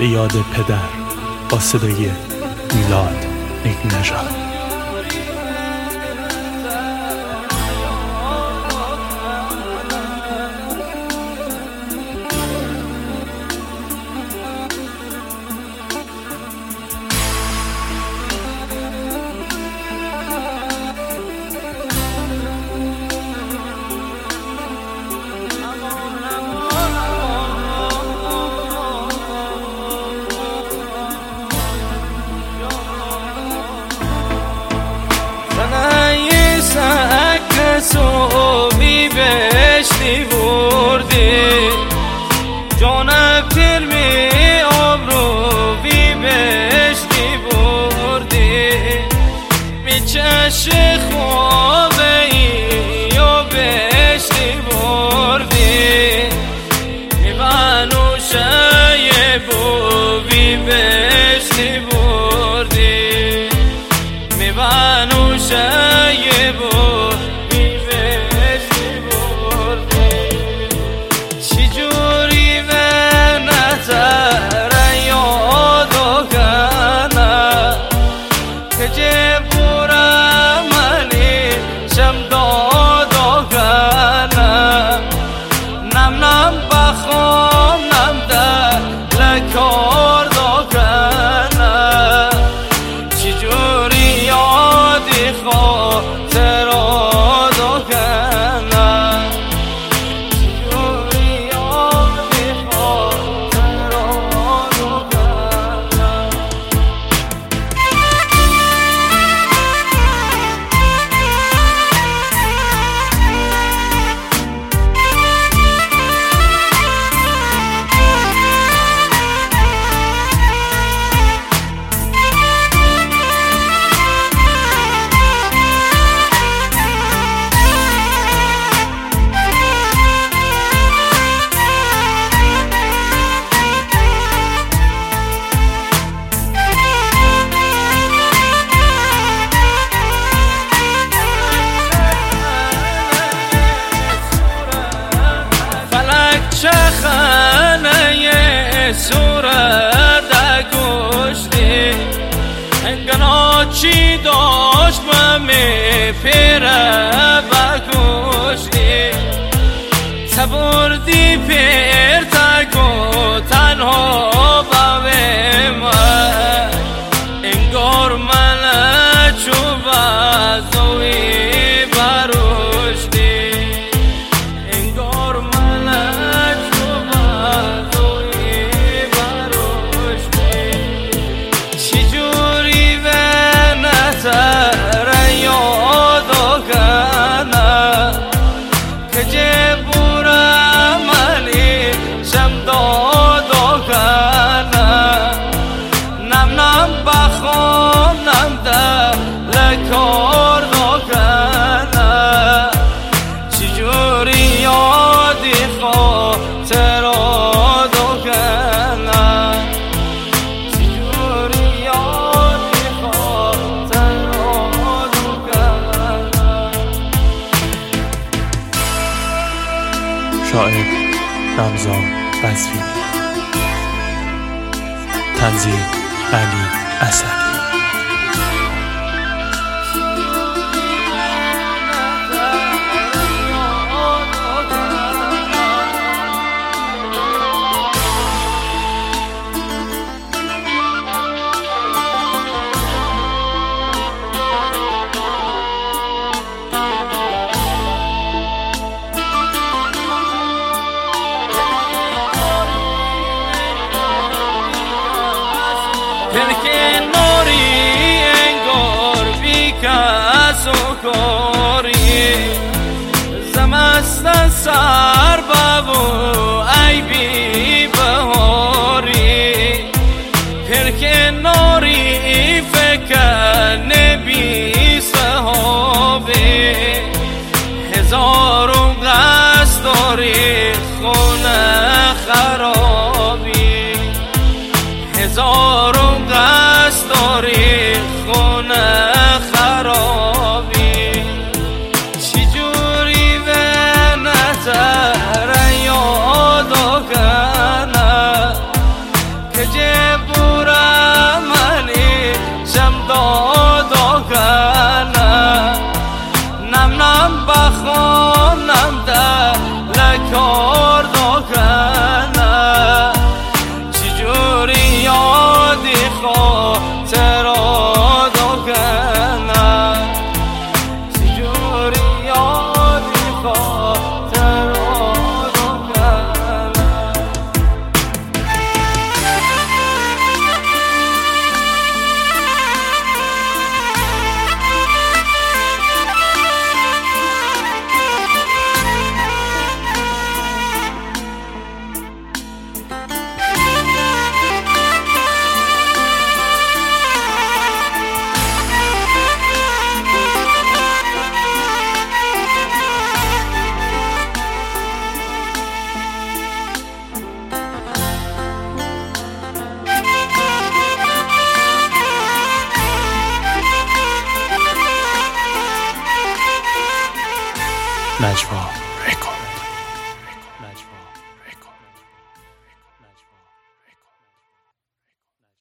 به یاد پدر با صدای میلاد نیکنژاد. صوبی بهشتی بردی جانب ترمی آبرو بی بهشتی بردی می چش خوابه ای و بهشتی بردی می بنوشه بو بی بهشتی بردی می بنوشه بو خانه صورت گشتی انگنا چی داشت می پیره بکشتی سبردی پیر تکو تنها باوی من انگار من چوب زوی بروشتی انگار من شاعر رمضان قزوینی، تنظیم علی اسدی. که نوری انگار بی کس و کاری زمستن سر بابو ای بی بهاری که نوری فکر نبی صحابی هزارون قصد داری خونه خرابی هزارون قصد داری خونه خرابی چجوری به نظر یادو کنه که نجوا.